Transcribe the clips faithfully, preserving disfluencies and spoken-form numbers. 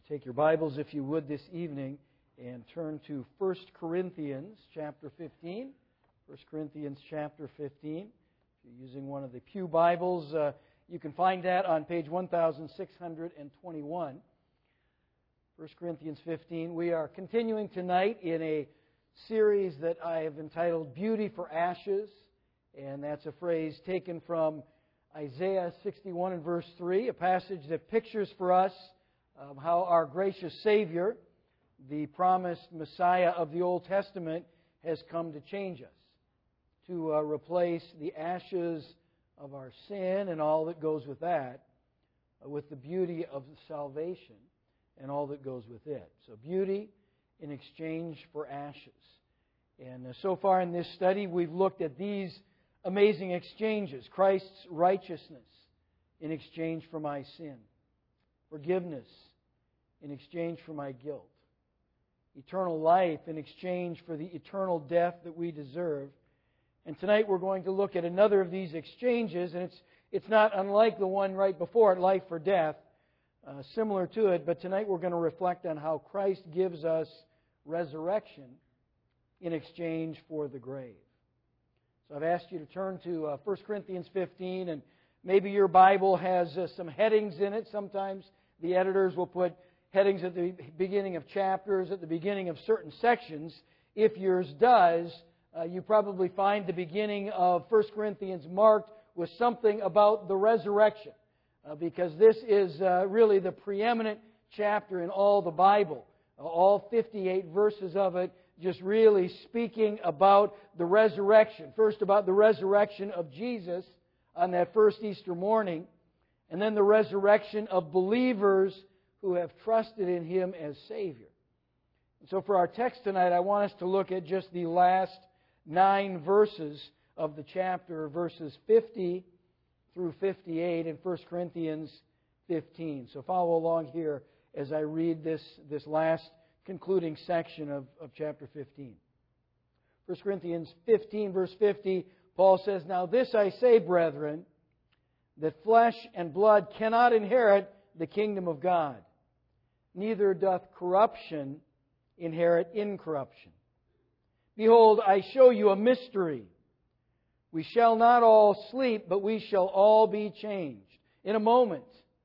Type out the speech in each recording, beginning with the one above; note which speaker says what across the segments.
Speaker 1: Take your Bibles, if you would, this evening and turn to First Corinthians chapter fifteen. First Corinthians chapter fifteen. If you're using one of the Pew Bibles, uh, you can find that on page one thousand six hundred twenty-one. First Corinthians fifteen. We are continuing tonight in a series that I have entitled Beauty for Ashes, and that's a phrase taken from Isaiah sixty-one and verse three, a passage that pictures for us um, how our gracious Savior, the promised Messiah of the Old Testament, has come to change us, to uh, replace the ashes of our sin and all that goes with that, uh, with the beauty of salvation and all that goes with it. So beauty in exchange for ashes. And uh, so far in this study, we've looked at these amazing exchanges. Christ's righteousness in exchange for my sin. Forgiveness in exchange for my guilt. Eternal life in exchange for the eternal death that we deserve. And tonight we're going to look at another of these exchanges, and it's it's not unlike the one right before it, life for death, uh, similar to it, but tonight we're going to reflect on how Christ gives us resurrection in exchange for the grave. So I've asked you to turn to uh, First Corinthians fifteen, and maybe your Bible has uh, some headings in it. Sometimes the editors will put headings at the beginning of chapters, at the beginning of certain sections. If yours does, uh, you probably find the beginning of First Corinthians marked with something about the resurrection, uh, because this is uh, really the preeminent chapter in all the Bible. Uh, all fifty-eight verses of it just really speaking about the resurrection. First, about the resurrection of Jesus on that first Easter morning, and then the resurrection of believers who have trusted in Him as Savior. And so for our text tonight, I want us to look at just the last nine verses of the chapter, verses fifty through fifty-eight in First Corinthians fifteen. So follow along here as I read this, this last concluding section of, of chapter fifteen. First Corinthians fifteen, verse fifty, Paul says, "Now this I say, brethren, that flesh and blood cannot inherit the kingdom of God, neither doth corruption inherit incorruption. Behold, I show you a mystery. We shall not all sleep, but we shall all be changed. In a moment,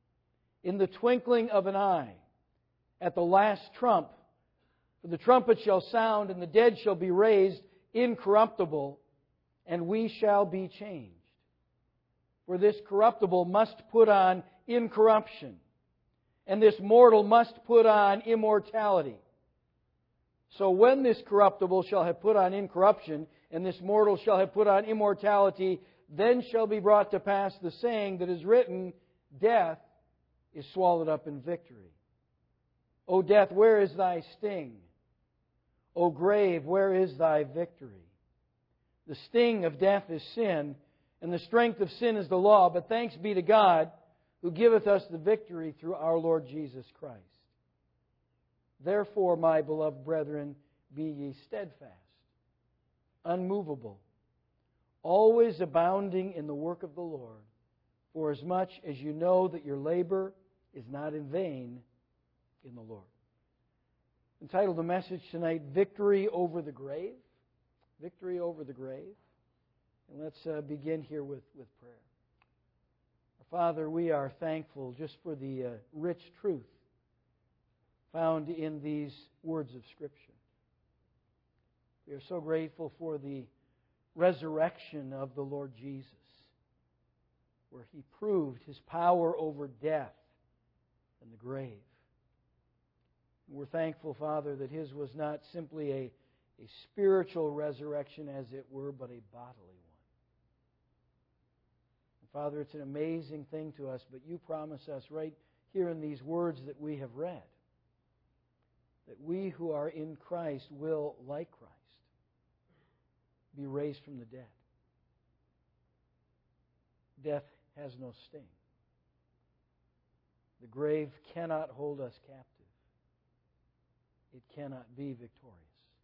Speaker 1: in the twinkling of an eye, at the last trump, for the trumpet shall sound, and the dead shall be raised incorruptible, and we shall be changed. For this corruptible must put on incorruption, and this mortal must put on immortality. So when this corruptible shall have put on incorruption, and this mortal shall have put on immortality, then shall be brought to pass the saying that is written, Death is swallowed up in victory. O death, where is thy sting? O grave, where is thy victory? The sting of death is sin, and the strength of sin is the law. But thanks be to God, who giveth us the victory through our Lord Jesus Christ. Therefore, my beloved brethren, be ye steadfast, unmovable, always abounding in the work of the Lord, forasmuch as you know that your labor is not in vain in the Lord." Entitled the message tonight, Victory Over the Grave. Victory over the grave. And let's uh, begin here with, with prayer. Our Father, we are thankful just for the uh, rich truth found in these words of Scripture. We are so grateful for the resurrection of the Lord Jesus, where He proved His power over death and the grave. We're thankful, Father, that His was not simply a, a spiritual resurrection, as it were, but a bodily one. And Father, it's an amazing thing to us, but You promise us right here in these words that we have read, that we who are in Christ will, like Christ, be raised from the dead. Death has no sting. The grave cannot hold us captive. It cannot be victorious.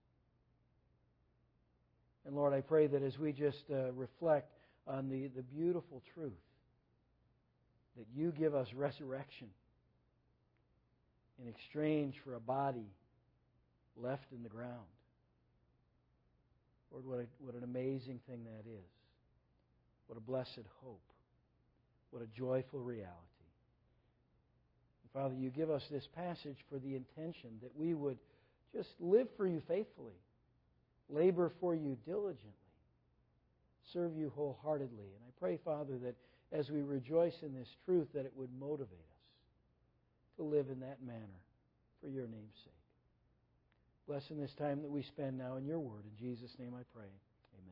Speaker 1: And Lord, I pray that as we just uh, reflect on the, the beautiful truth that You give us resurrection, in exchange for a body left in the ground. Lord, what, a, what an amazing thing that is. What a blessed hope. What a joyful reality. And Father, you give us this passage for the intention that we would just live for you faithfully, labor for you diligently, serve you wholeheartedly. And I pray, Father, that as we rejoice in this truth, that it would motivate us to live in that manner for your name's sake. Bless in this time that we spend now in your word. In Jesus' name I pray. Amen.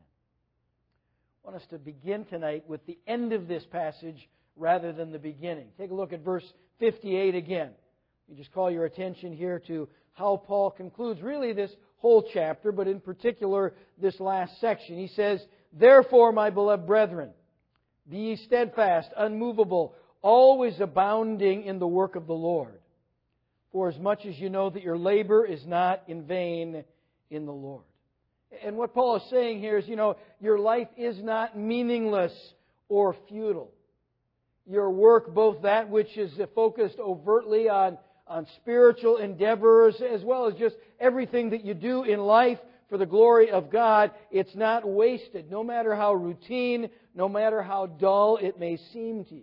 Speaker 1: I want us to begin tonight with the end of this passage rather than the beginning. Take a look at verse fifty-eight again. You just call your attention here to how Paul concludes really this whole chapter, but in particular this last section. He says, "Therefore, my beloved brethren, be ye steadfast, unmovable, always abounding in the work of the Lord. For as much as you know that your labor is not in vain in the Lord." And what Paul is saying here is, you know, your life is not meaningless or futile. Your work, both that which is focused overtly on, on spiritual endeavors, as well as just everything that you do in life for the glory of God, it's not wasted, no matter how routine, no matter how dull it may seem to you.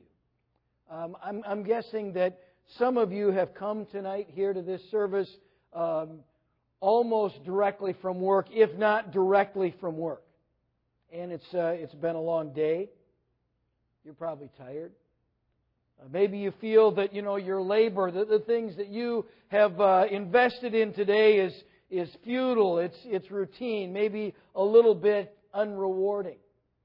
Speaker 1: Um, I'm, I'm guessing that some of you have come tonight here to this service um, almost directly from work, if not directly from work. And it's uh, it's been a long day. You're probably tired. Uh, maybe you feel that, you know, your labor, the, the things that you have uh, invested in today is is futile. It's it's routine. Maybe a little bit unrewarding.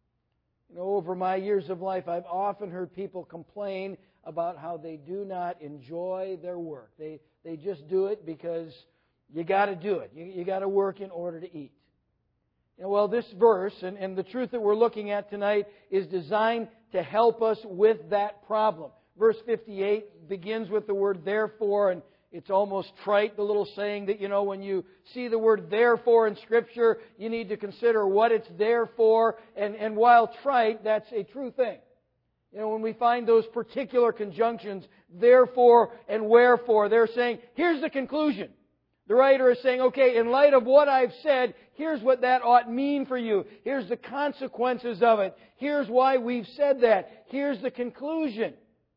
Speaker 1: You know, over my years of life, I've often heard people complain about how they do not enjoy their work. They they just do it because you got to do it. You, you got to work in order to eat. You know, well, this verse and, and the truth that we're looking at tonight is designed to help us with that problem. Verse fifty-eight begins with the word therefore, and it's almost trite, the little saying that, you know, when you see the word therefore in Scripture, you need to consider what it's there for. And, and while trite, that's a true thing. You know, when we find those particular conjunctions, therefore and wherefore, they're saying, here's the conclusion. The writer is saying, okay, in light of what I've said, here's what that ought mean for you. Here's the consequences of it. Here's why we've said that. Here's the conclusion.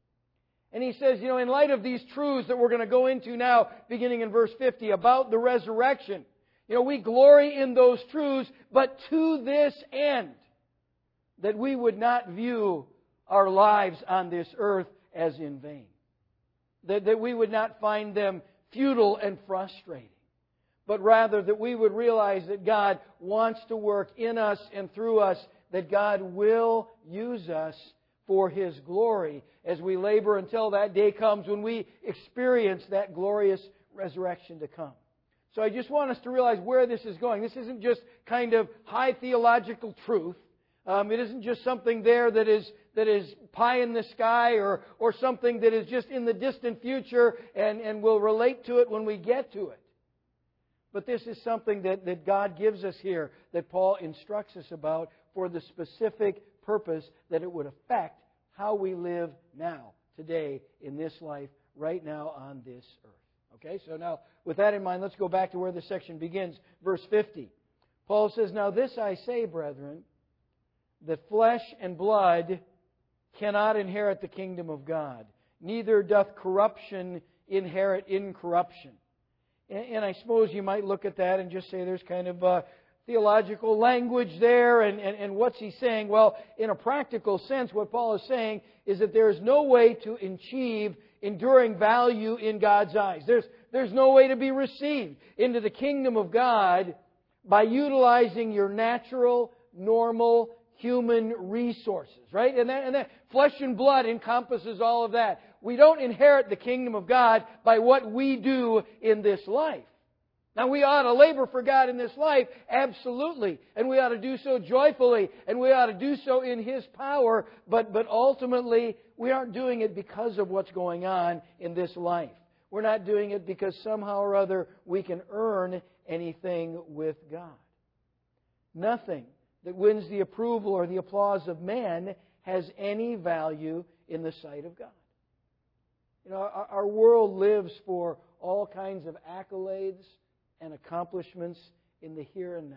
Speaker 1: And he says, you know, in light of these truths that we're going to go into now, beginning in verse fifty, about the resurrection, you know, we glory in those truths, but to this end, that we would not view our lives on this earth as in vain. That, that we would not find them futile and frustrating. But rather that we would realize that God wants to work in us and through us, that God will use us for His glory as we labor until that day comes when we experience that glorious resurrection to come. So I just want us to realize where this is going. This isn't just kind of high theological truth. Um, it isn't just something there that is that is pie in the sky or, or something that is just in the distant future and, and we'll relate to it when we get to it. But this is something that, that God gives us here, that Paul instructs us about for the specific purpose that it would affect how we live now, today, in this life, right now on this earth. Okay, so now with that in mind, let's go back to where this section begins, verse fifty. Paul says, "Now this I say, brethren, that flesh and blood cannot inherit the kingdom of God, neither doth corruption inherit incorruption." And, and I suppose you might look at that and just say there's kind of a theological language there, and, and, and what's he saying? Well, in a practical sense, what Paul is saying is that there is no way to achieve enduring value in God's eyes. There's, there's no way to be received into the kingdom of God by utilizing your natural, normal, human resources, right? And that, and that flesh and blood encompasses all of that. We don't inherit the kingdom of God by what we do in this life. Now, we ought to labor for God in this life, absolutely. And we ought to do so joyfully. And we ought to do so in His power. But, but ultimately, we aren't doing it because of what's going on in this life. We're not doing it because somehow or other we can earn anything with God. Nothing that wins the approval or the applause of man has any value in the sight of God. You know, our, our world lives for all kinds of accolades and accomplishments in the here and now.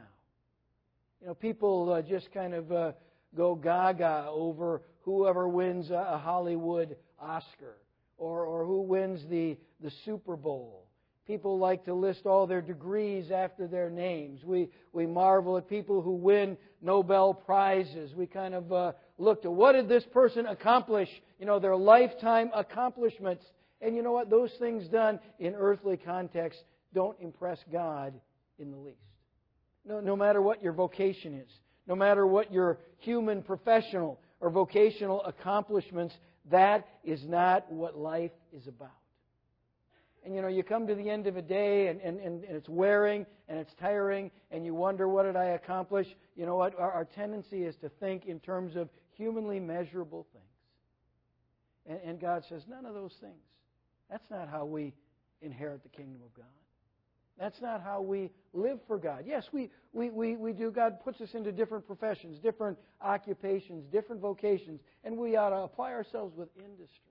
Speaker 1: You know, people uh, just kind of uh, go gaga over whoever wins a Hollywood Oscar or, or who wins the, the Super Bowl. People like to list all their degrees after their names. We we marvel at people who win Nobel Prizes. We kind of uh, look to what did this person accomplish, you know, their lifetime accomplishments. And you know what? Those things done in earthly context don't impress God in the least. No, no matter what your vocation is, no matter what your human, professional, or vocational accomplishments, that is not what life is about. And you know, you come to the end of a day and, and, and it's wearing and it's tiring and you wonder, what did I accomplish? You know what? Our, our tendency is to think in terms of humanly measurable things. And, and God says, none of those things. That's not how we inherit the kingdom of God. That's not how we live for God. Yes, we, we, we, we do. God puts us into different professions, different occupations, different vocations, and we ought to apply ourselves with industry.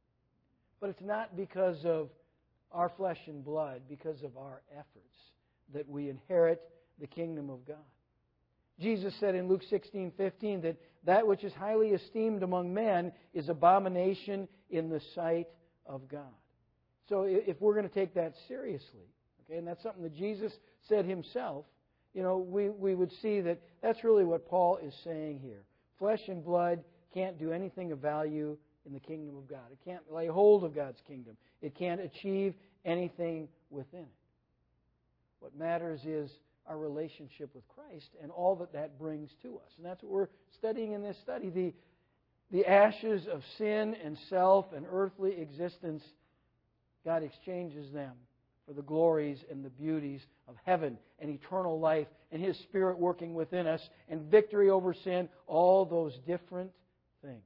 Speaker 1: But it's not because of our flesh and blood, because of our efforts, that we inherit the kingdom of God. Jesus said in Luke sixteen fifteen that that which is highly esteemed among men is abomination in the sight of God. So if we're going to take that seriously, okay, and that's something that Jesus said himself, you know, we, we would see that that's really what Paul is saying here. Flesh and blood can't do anything of value in the kingdom of God. It can't lay hold of God's kingdom. It can't achieve anything within it. What matters is our relationship with Christ and all that that brings to us. And that's what we're studying in this study. The, the ashes of sin and self and earthly existence, God exchanges them for the glories and the beauties of heaven and eternal life and His Spirit working within us and victory over sin, all those different things.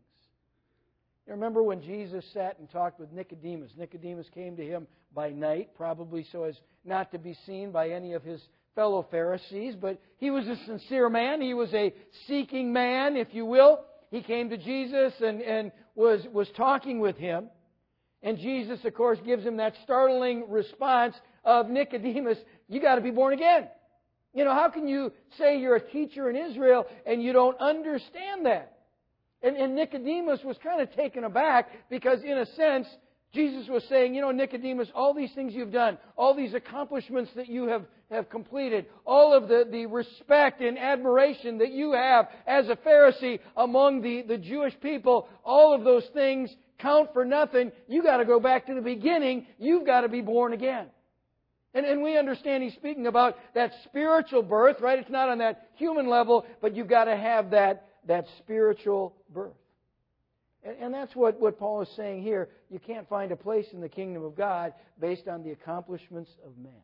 Speaker 1: You remember when Jesus sat and talked with Nicodemus? Nicodemus came to Him by night, probably so as not to be seen by any of His fellow Pharisees, but he was a sincere man. He was a seeking man, if you will. He came to Jesus and, and was, was talking with Him. And Jesus, of course, gives him that startling response of, Nicodemus, you got to be born again. You know, how can you say you're a teacher in Israel and you don't understand that? And, and Nicodemus was kind of taken aback because, in a sense, Jesus was saying, you know, Nicodemus, all these things you've done, all these accomplishments that you have, have completed, all of the, the respect and admiration that you have as a Pharisee among the, the Jewish people, all of those things count for nothing. You got to go back to the beginning. You've got to be born again. And, and we understand he's speaking about that spiritual birth, right? It's not on that human level, but you've got to have that, that spiritual birth. And, and that's what, what Paul is saying here. You can't find a place in the kingdom of God based on the accomplishments of men.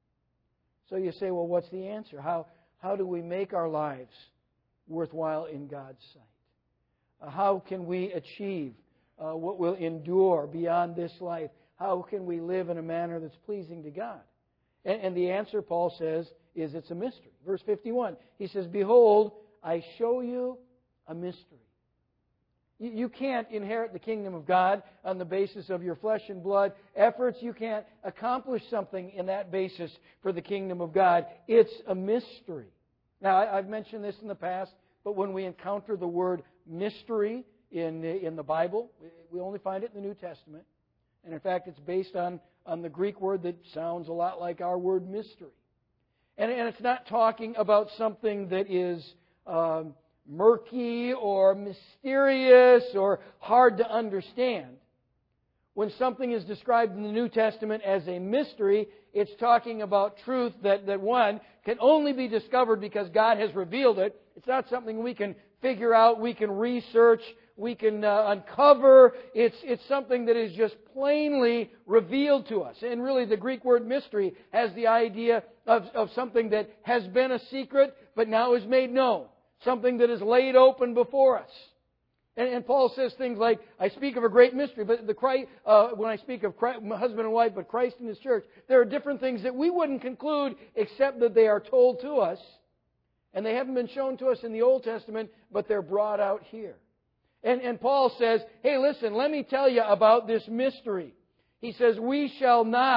Speaker 1: So you say, well, what's the answer? How, how do we make our lives worthwhile in God's sight? Uh, how can we achieve Uh, what will endure beyond this life? How can we live in a manner that's pleasing to God? And, and the answer, Paul says, is it's a mystery. Verse fifty-one, he says, behold, I show you a mystery. You, you can't inherit the kingdom of God on the basis of your flesh and blood efforts. You can't accomplish something in that basis for the kingdom of God. It's a mystery. Now, I, I've mentioned this in the past, but when we encounter the word mystery In, in the Bible, we only find it in the New Testament. And in fact, it's based on, on the Greek word that sounds a lot like our word mystery. And, and it's not talking about something that is um, murky or mysterious or hard to understand. When something is described in the New Testament as a mystery, it's talking about truth that, that one, can only be discovered because God has revealed it. It's not something we can figure out, we can research, we can uh, uncover. It's, it's something that is just plainly revealed to us. And really the Greek word mystery has the idea of, of something that has been a secret but now is made known. Something that is laid open before us. And, and Paul says things like, I speak of a great mystery, but the Christ, uh, when I speak of Christ, husband and wife, but Christ and His church, there are different things that we wouldn't conclude except that they are told to us. And they haven't been shown to us in the Old Testament, but they're brought out here. And, and Paul says, hey, listen, let me tell you about this mystery. He says, we shall not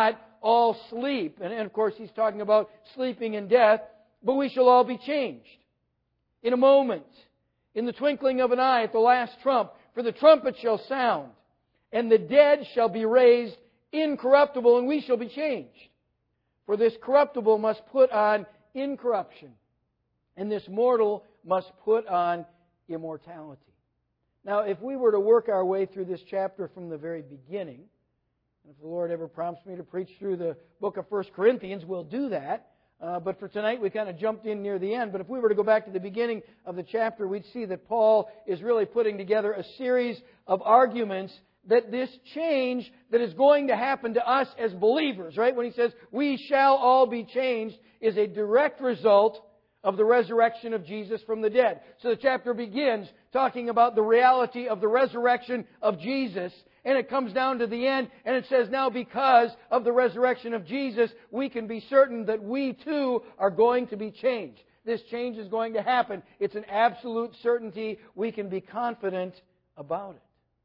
Speaker 1: all sleep. And, and of course, he's talking about sleeping in death, but we shall all be changed in a moment, in the twinkling of an eye, at the last trump. For the trumpet shall sound, and the dead shall be raised incorruptible, and we shall be changed. For this corruptible must put on incorruption, and this mortal must put on immortality. Now, if we were to work our way through this chapter from the very beginning, and if the Lord ever prompts me to preach through the book of First Corinthians, we'll do that. Uh, but for tonight, we kind of jumped in near the end. But if we were to go back to the beginning of the chapter, we'd see that Paul is really putting together a series of arguments that this change that is going to happen to us as believers, right? When he says, we shall all be changed, is a direct result of the resurrection of Jesus from the dead. So the chapter begins talking about the reality of the resurrection of Jesus, and it comes down to the end, and it says, now because of the resurrection of Jesus, we can be certain that we too are going to be changed. This change is going to happen. It's an absolute certainty. We can be confident about it.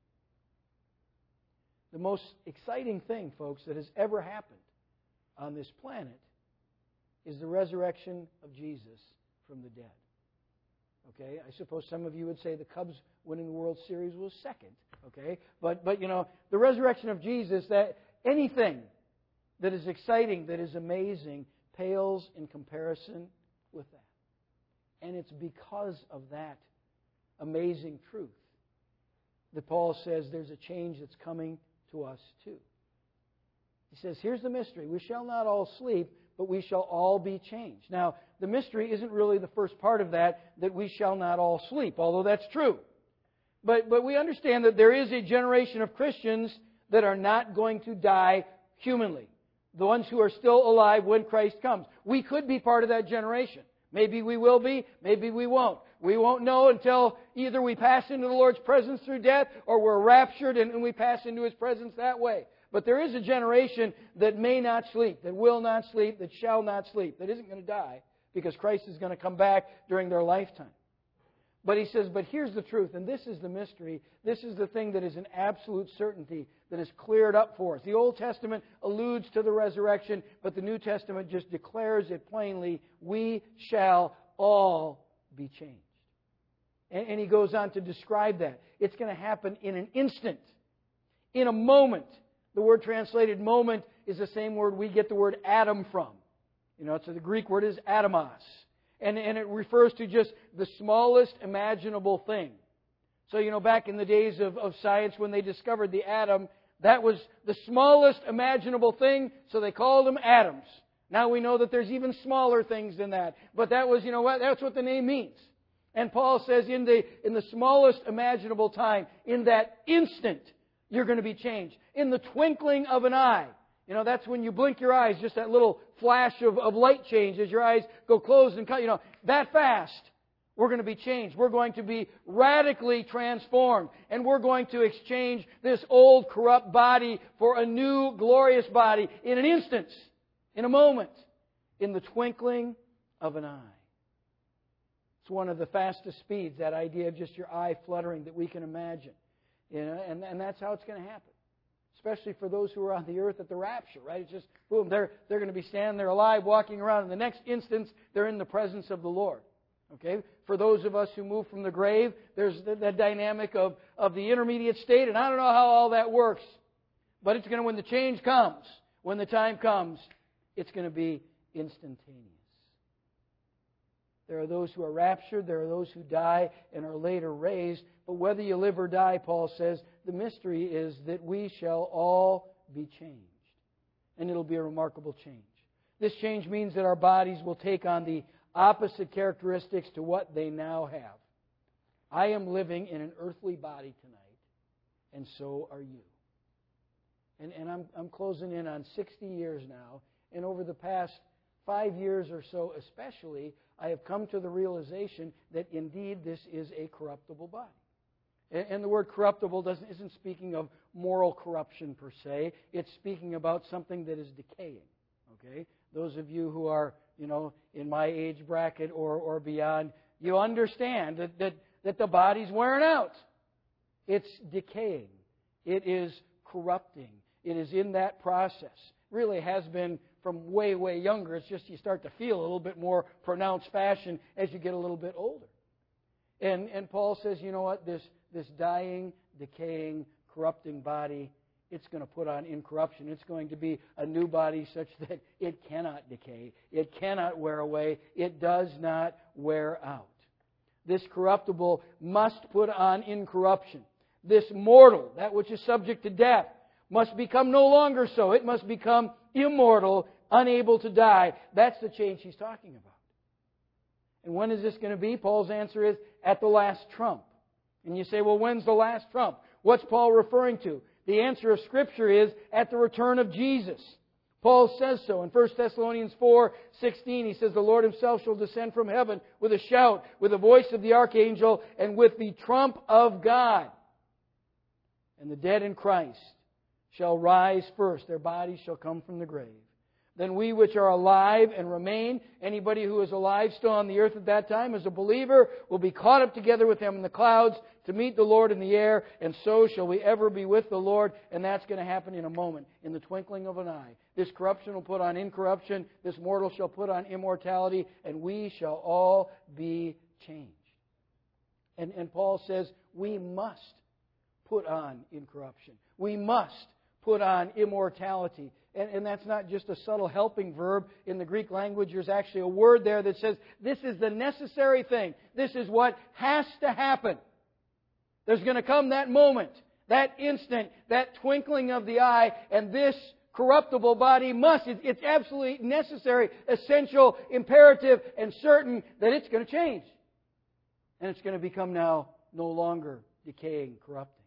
Speaker 1: The most exciting thing, folks, that has ever happened on this planet is the resurrection of Jesus from the dead. Okay, I suppose some of you would say the Cubs winning the World Series was second. Okay, but but you know the resurrection of Jesus, that anything that is exciting, that is amazing, pales in comparison with that. And it's because of that amazing truth that Paul says there's a change that's coming to us too. He says, here's the mystery. We shall not all sleep, but we shall all be changed. Now, the mystery isn't really the first part of that, that we shall not all sleep, although that's true. But, but we understand that there is a generation of Christians that are not going to die humanly. The ones who are still alive when Christ comes. We could be part of that generation. Maybe we will be, maybe we won't. We won't know until either we pass into the Lord's presence through death or we're raptured and, and we pass into His presence that way. But there is a generation that may not sleep, that will not sleep, that shall not sleep, that isn't going to die because Christ is going to come back during their lifetime. But he says, but here's the truth, and this is the mystery. This is the thing that is an absolute certainty that is cleared up for us. The Old Testament alludes to the resurrection, but the New Testament just declares it plainly. We shall all be changed. And, and he goes on to describe that. It's going to happen in an instant, in a moment. The word translated moment is the same word we get the word atom from. You know, so the Greek word is atomos. And, and it refers to just the smallest imaginable thing. So, you know, back in the days of, of science when they discovered the atom, that was the smallest imaginable thing, so they called them atoms. Now we know that there's even smaller things than that. But that was, you know what, that's what the name means. And Paul says in the, in the smallest imaginable time, in that instant, you're going to be changed. In the twinkling of an eye. You know, that's when you blink your eyes, just that little flash of, of light change as your eyes go closed and cut. You know, that fast, we're going to be changed. We're going to be radically transformed. And we're going to exchange this old corrupt body for a new glorious body in an instant, in a moment, in the twinkling of an eye. It's one of the fastest speeds, that idea of just your eye fluttering that we can imagine. You know, and, and that's how it's going to happen. Especially for those who are on the earth at the rapture, right? It's just, boom, they're, they're going to be standing there alive, walking around. In the next instance, they're in the presence of the Lord. Okay? For those of us who move from the grave, there's the, the dynamic of, of the intermediate state, and I don't know how all that works. But it's going to, when the change comes, when the time comes, it's going to be instantaneous. There are those who are raptured, there are those who die and are later raised. But whether you live or die, Paul says, the mystery is that we shall all be changed. And it'll be a remarkable change. This change means that our bodies will take on the opposite characteristics to what they now have. I am living in an earthly body tonight, and so are you. And, and I'm, I'm closing in on sixty years now, and over the past five years or so especially, I have come to the realization that indeed this is a corruptible body. And, and the word corruptible doesn't, isn't speaking of moral corruption per se. It's speaking about something that is decaying. Okay? Those of you who are, you know, in my age bracket or, or beyond, you understand that, that, that the body's wearing out. It's decaying. It is corrupting. It is in that process. Really has been from way, way younger. It's just you start to feel a little bit more pronounced fashion as you get a little bit older. And and Paul says, you know what, this this dying, decaying, corrupting body, it's going to put on incorruption. It's going to be a new body such that it cannot decay. It cannot wear away. It does not wear out. This corruptible must put on incorruption. This mortal, that which is subject to death, must become no longer so. It must become immortal, unable to die. That's the change he's talking about. And when is this going to be? Paul's answer is at the last trump. And you say, well, when's the last trump? What's Paul referring to? The answer of Scripture is at the return of Jesus. Paul says so in First Thessalonians four sixteen. He says, the Lord Himself shall descend from heaven with a shout, with the voice of the archangel, and with the trump of God. And the dead in Christ shall rise first. Their bodies shall come from the grave. Then we which are alive and remain, anybody who is alive still on the earth at that time as a believer, will be caught up together with them in the clouds to meet the Lord in the air, and so shall we ever be with the Lord. And that's going to happen in a moment, in the twinkling of an eye. This corruption will put on incorruption, this mortal shall put on immortality, and we shall all be changed. And, and Paul says we must put on incorruption. We must put on immortality. And, and that's not just a subtle helping verb. In the Greek language, there's actually a word there that says this is the necessary thing. This is what has to happen. There's going to come that moment, that instant, that twinkling of the eye, and this corruptible body must. It's absolutely necessary, essential, imperative, and certain that it's going to change. And it's going to become now no longer decaying, corrupting.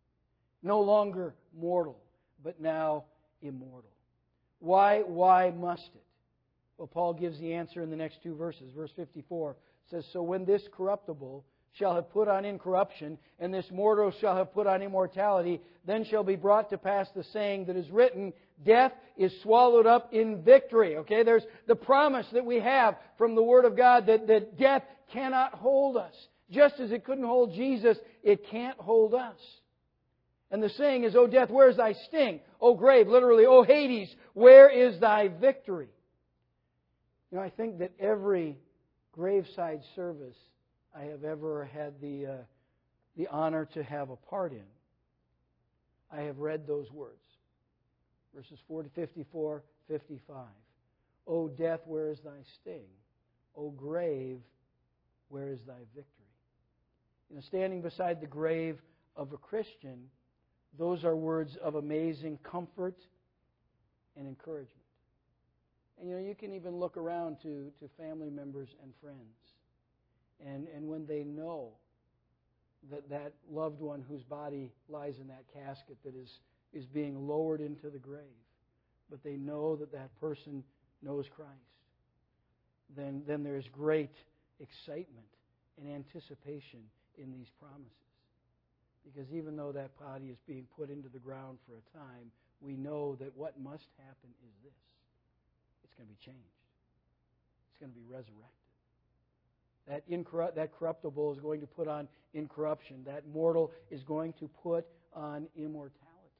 Speaker 1: No longer mortal, but now immortal. Why, why must it? Well, Paul gives the answer in the next two verses. Verse fifty-four says, so when this corruptible shall have put on incorruption, and this mortal shall have put on immortality, then shall be brought to pass the saying that is written, death is swallowed up in victory. Okay, there's the promise that we have from the Word of God that, that death cannot hold us. Just as it couldn't hold Jesus, it can't hold us. And the saying is, O death, where is thy sting? O grave, literally, O Hades, where is thy victory? You know, I think that every graveside service I have ever had the, uh, the honor to have a part in, I have read those words. Verses forty, fifty-four, fifty-five. O death, where is thy sting? O grave, where is thy victory? You know, standing beside the grave of a Christian, those are words of amazing comfort and encouragement. And you know, you can even look around to, to family members and friends. And, and when they know that that loved one whose body lies in that casket that is, is being lowered into the grave, but they know that that person knows Christ, then, then there's great excitement and anticipation in these promises. Because even though that body is being put into the ground for a time, we know that what must happen is this. It's going to be changed. It's going to be resurrected. That, incorrupt, that corruptible is going to put on incorruption. That mortal is going to put on immortality.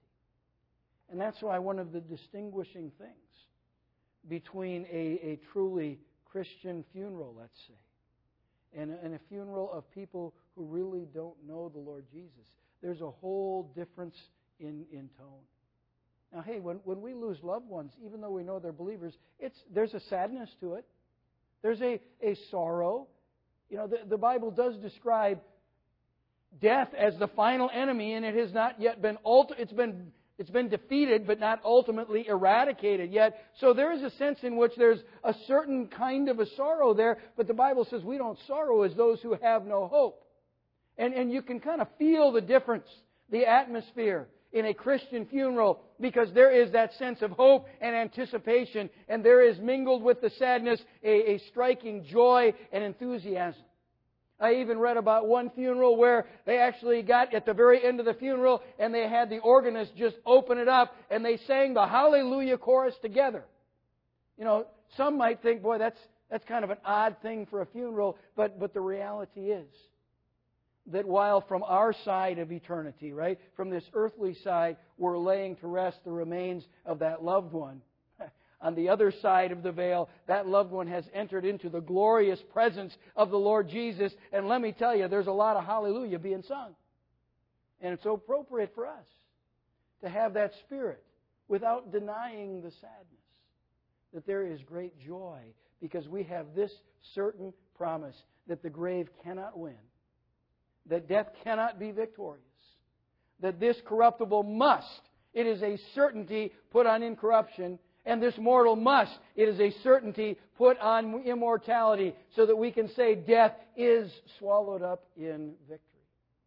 Speaker 1: And that's why one of the distinguishing things between a, a truly Christian funeral, let's say, and, and a funeral of people who really don't know the Lord Jesus, there's a whole difference in, in tone. Now, hey, when, when we lose loved ones, even though we know they're believers, it's there's a sadness to it. There's a, a sorrow. You know, the, the Bible does describe death as the final enemy, and it has not yet been ulti- it's been it's been defeated, but not ultimately eradicated yet. So there is a sense in which there's a certain kind of a sorrow there, but the Bible says we don't sorrow as those who have no hope. And, and you can kind of feel the difference, the atmosphere in a Christian funeral, because there is that sense of hope and anticipation, and there is mingled with the sadness a, a striking joy and enthusiasm. I even read about one funeral where they actually got at the very end of the funeral and they had the organist just open it up and they sang the Hallelujah chorus together. You know, some might think, boy, that's that's kind of an odd thing for a funeral, but but the reality is that while from our side of eternity, right, from this earthly side, we're laying to rest the remains of that loved one, on the other side of the veil, that loved one has entered into the glorious presence of the Lord Jesus. And let me tell you, there's a lot of hallelujah being sung. And it's so appropriate for us to have that spirit without denying the sadness, that there is great joy because we have this certain promise that the grave cannot win, that death cannot be victorious, that this corruptible must, it is a certainty, put on incorruption, and this mortal must, it is a certainty, put on immortality, so that we can say death is swallowed up in victory.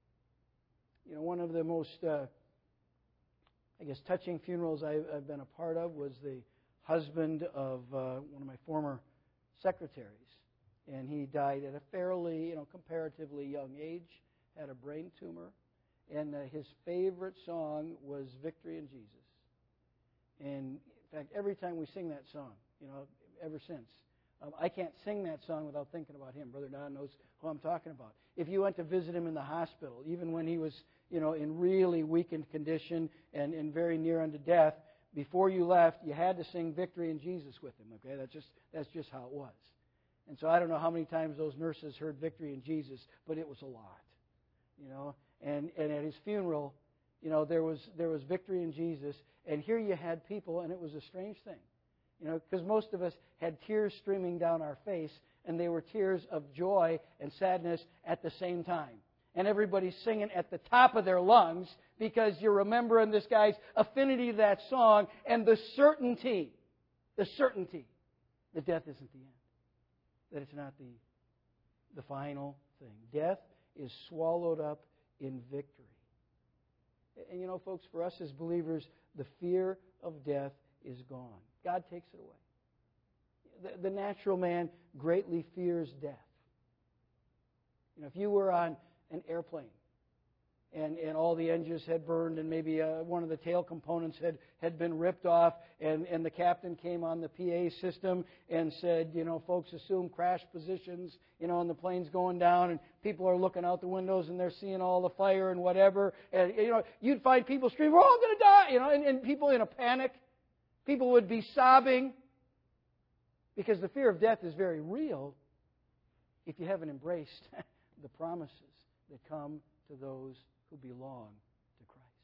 Speaker 1: You know, one of the most, uh, I guess, touching funerals I've, I've been a part of was the husband of uh, one of my former secretaries. And he died at a fairly, you know, comparatively young age, had a brain tumor. And uh, his favorite song was Victory in Jesus. And in fact, every time we sing that song, you know, ever since, um, I can't sing that song without thinking about him. Brother Don knows who I'm talking about. If you went to visit him in the hospital, even when he was, you know, in really weakened condition and, and very near unto death, before you left, you had to sing Victory in Jesus with him. Okay, that's just that's just how it was. And so I don't know how many times those nurses heard Victory in Jesus, but it was a lot, you know. And and at his funeral, you know, there was there was Victory in Jesus, and here you had people, and it was a strange thing, you know, because most of us had tears streaming down our face, and they were tears of joy and sadness at the same time. And everybody's singing at the top of their lungs because you're remembering this guy's affinity to that song and the certainty, the certainty that death isn't the end, that it's not the, the final thing. Death is swallowed up in victory. And you know, folks, for us as believers, the fear of death is gone. God takes it away. The, the natural man greatly fears death. You know, if you were on an airplane and, and all the engines had burned and maybe uh, one of the tail components had, had been ripped off and, and the captain came on the P A system and said, you know, folks, assume crash positions, you know, and the plane's going down and people are looking out the windows and they're seeing all the fire and whatever. And, you know, you'd find people screaming, we're all going to die, you know, and, and people in a panic. People would be sobbing because the fear of death is very real if you haven't embraced the promises that come to those who belong to Christ.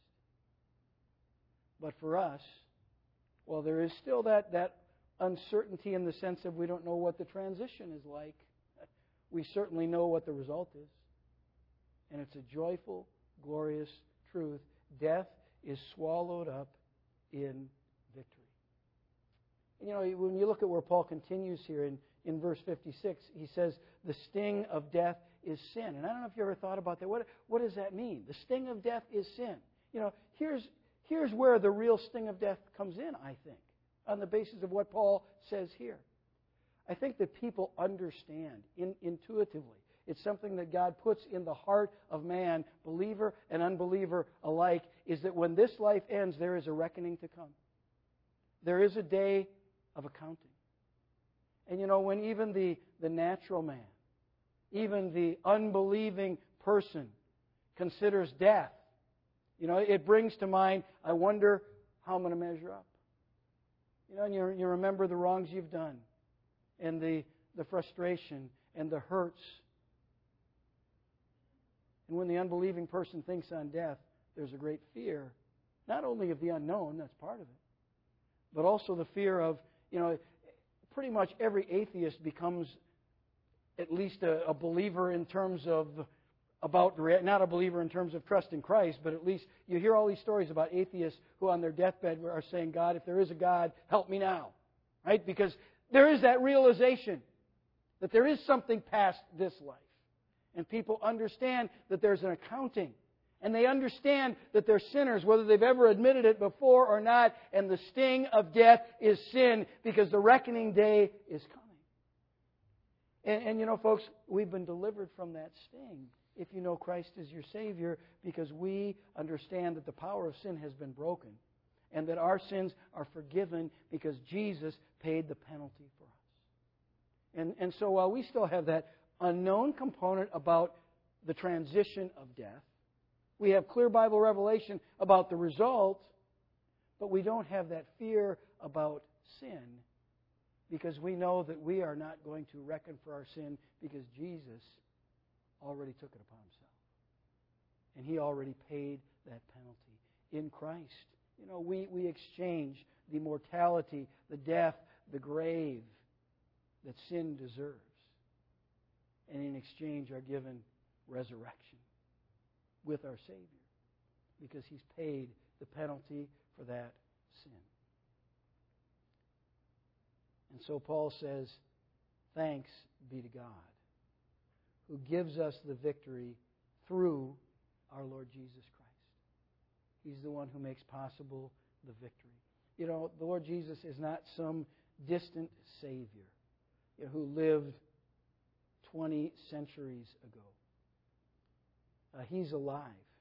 Speaker 1: But for us, well, there is still that, that uncertainty in the sense of we don't know what the transition is like. We certainly know what the result is. And it's a joyful, glorious truth. Death is swallowed up in victory. And, you know, when you look at where Paul continues here in, in verse fifty-six, he says, the sting of death is sin. And I don't know if you ever thought about that. What, what does that mean? The sting of death is sin. You know, here's, here's where the real sting of death comes in, I think, on the basis of what Paul says here. I think that people understand in, intuitively. It's something that God puts in the heart of man, believer and unbeliever alike, is that when this life ends, there is a reckoning to come. There is a day of accounting. And you know, when even the, the natural man, even the unbelieving person considers death, you know, it brings to mind, I wonder how I'm going to measure up. You know, and you, you remember the wrongs you've done and the, the frustration and the hurts. And when the unbelieving person thinks on death, there's a great fear, not only of the unknown, that's part of it, but also the fear of, you know, pretty much every atheist becomes at least a, a believer in terms of, about not a believer in terms of trust in Christ, but at least you hear all these stories about atheists who on their deathbed are saying, God, if there is a God, help me now. Right? Because there is that realization that there is something past this life. And people understand that there's an accounting. And they understand that they're sinners, whether they've ever admitted it before or not. And the sting of death is sin because the reckoning day is coming. And, and you know, folks, we've been delivered from that sting if you know Christ is your Savior, because we understand that the power of sin has been broken and that our sins are forgiven because Jesus paid the penalty for us. And, and so while we still have that unknown component about the transition of death. We have clear Bible revelation about the result, but we don't have that fear about sin because we know that we are not going to reckon for our sin because Jesus already took it upon Himself. And He already paid that penalty in Christ. You know, we, we exchange the mortality, the death, the grave that sin deserves. And in exchange are given resurrection with our Savior because He's paid the penalty for that sin. And so Paul says, thanks be to God who gives us the victory through our Lord Jesus Christ. He's the one who makes possible the victory. You know, the Lord Jesus is not some distant Savior, you know, who lived twenty centuries ago. Uh, he's alive,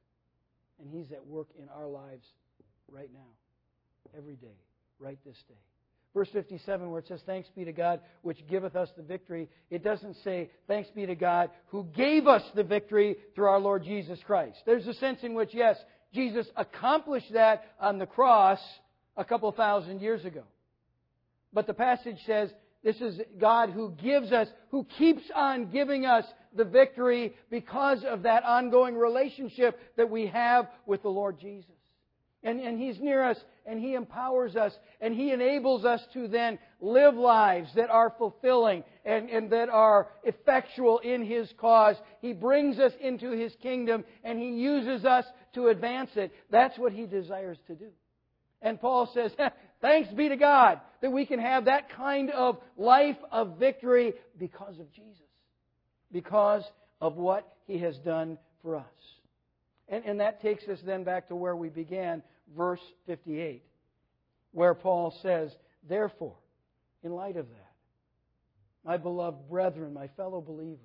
Speaker 1: and He's at work in our lives right now, every day, right this day. Verse fifty-seven, where it says, thanks be to God, which giveth us the victory, it doesn't say, thanks be to God, who gave us the victory through our Lord Jesus Christ. There's a sense in which, yes, Jesus accomplished that on the cross a couple thousand years ago. But the passage says, this is God who gives us, who keeps on giving us the victory because of that ongoing relationship that we have with the Lord Jesus. And, and He's near us, and He empowers us, and He enables us to then live lives that are fulfilling and, and that are effectual in His cause. He brings us into His kingdom, and He uses us to advance it. That's what He desires to do. And Paul says, thanks be to God that we can have that kind of life of victory because of Jesus, because of what He has done for us. And, and that takes us then back to where we began, verse fifty-eight, where Paul says, therefore, in light of that, my beloved brethren, my fellow believers,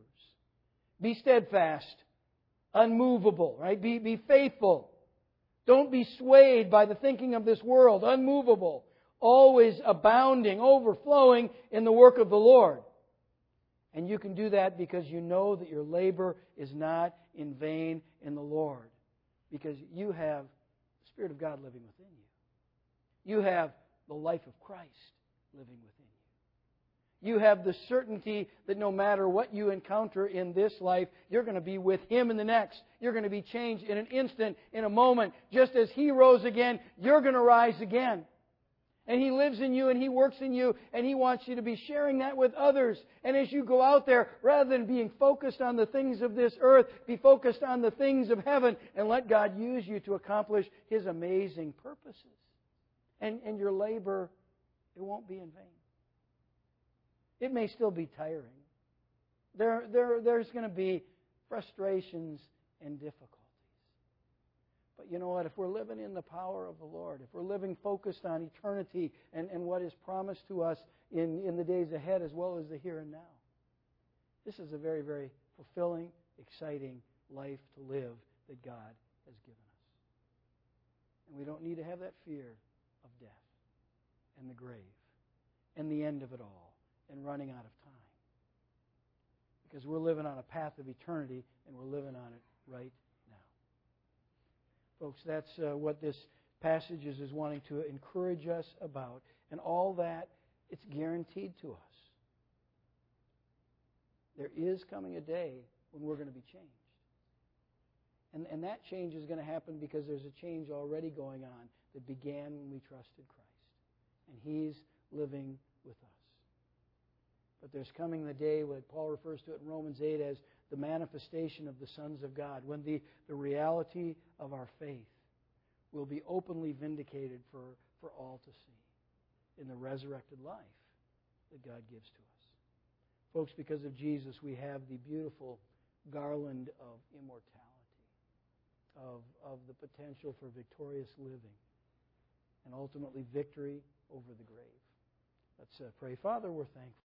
Speaker 1: be steadfast, unmovable, right? Be, be faithful. Don't be swayed by the thinking of this world, unmovable, always abounding, overflowing in the work of the Lord. And you can do that because you know that your labor is not in vain in the Lord. Because you have the Spirit of God living within you. You have the life of Christ living within you. You have the certainty that no matter what you encounter in this life, you're going to be with Him in the next. You're going to be changed in an instant, in a moment. Just as He rose again, you're going to rise again. And He lives in you and He works in you and He wants you to be sharing that with others. And as you go out there, rather than being focused on the things of this earth, be focused on the things of heaven and let God use you to accomplish His amazing purposes. And, and your labor, it won't be in vain. It may still be tiring. There, there, there's going to be frustrations and difficulties. But you know what? If we're living in the power of the Lord, if we're living focused on eternity and, and what is promised to us in, in the days ahead as well as the here and now, this is a very, very fulfilling, exciting life to live that God has given us. And we don't need to have that fear of death and the grave and the end of it all and running out of time. Because we're living on a path of eternity and we're living on it right now. Folks, that's uh, what this passage is, is wanting to encourage us about. And all that, it's guaranteed to us. There is coming a day when we're going to be changed. And, and that change is going to happen because there's a change already going on that began when we trusted Christ. And He's living with us. But there's coming the day when Paul refers to it in Romans eight as the manifestation of the sons of God, when the, the reality of our faith will be openly vindicated for, for all to see in the resurrected life that God gives to us. Folks, because of Jesus, we have the beautiful garland of immortality, of, of the potential for victorious living, and ultimately victory over the grave. Let's uh, pray. Father, we're thankful.